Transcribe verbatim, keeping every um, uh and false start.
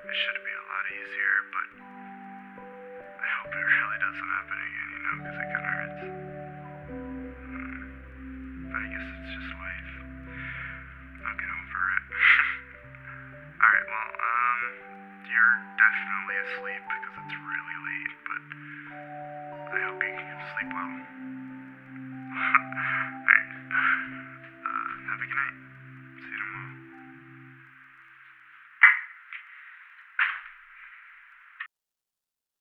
It should be a lot easier, but I hope it really doesn't happen again, you know, because it kind of hurts. Hmm. But I guess it's just life. I'll get over it. Alright, well, um, you're definitely asleep because it's really late, but I hope you can sleep well.